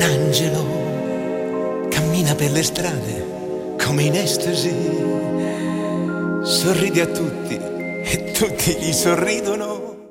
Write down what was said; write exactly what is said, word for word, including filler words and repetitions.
angelo cammina per le strade come in estasi, sorride a tutti e tutti gli sorridono.